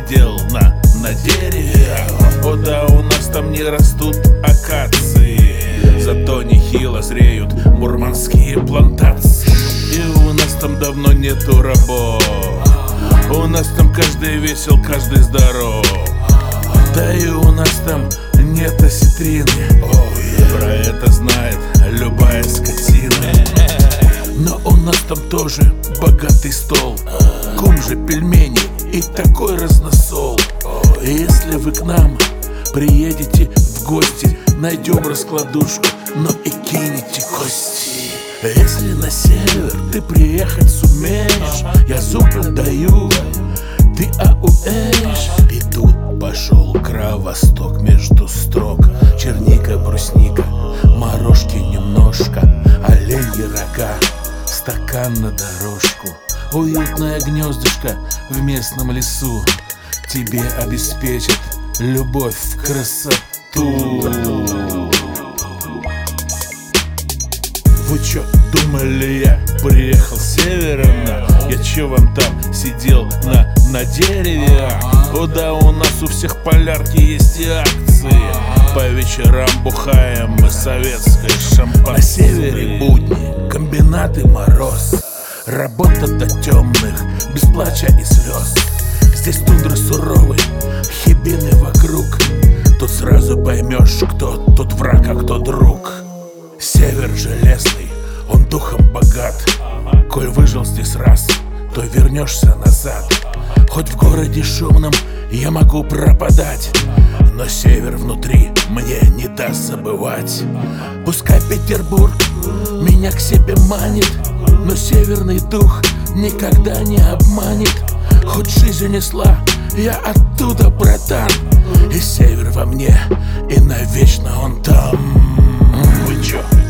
сидел на дереве. О да, у нас там не растут акации, зато нехило зреют мурманские плантации. И у нас там давно нету рабов, у нас там каждый весел, каждый здоров. Да и у нас там нет осетрины, про это знает любая скотина. Но у нас там тоже богатый стол, кум же пельмени и такой разносол. И если вы к нам приедете в гости, найдем раскладушку, но и кинете кости. Если на север ты приехать сумеешь, я зубы даю, ты ауэешь. И тут пошел кровосток между строк. Черника, брусника, морожки немножко, оленьи рога, стакан на дорожку. Уютное гнездышко в местном лесу тебе обеспечит любовь в красоту. Вы чё думали, я приехал с севера? Я чё вам там сидел на дереве? О да, у нас у всех полярки есть и акции. По вечерам бухаем мы советское шампанское. На севере будни, комбинаты, мороз, работа до темных, без плача и слез. Здесь тундры суровый, хибины вокруг. Тут сразу поймешь, кто тут враг, а кто друг. Север железный, он духом богат. Коль выжил здесь раз, то вернешься назад. Хоть в городе шумном я могу пропадать, но север внутри мне не даст забывать. Пускай Петербург меня к себе манит, но северный дух никогда не обманет. Хоть жизнь унесла, я оттуда, братан, и север во мне, и навечно он там. Вы чё?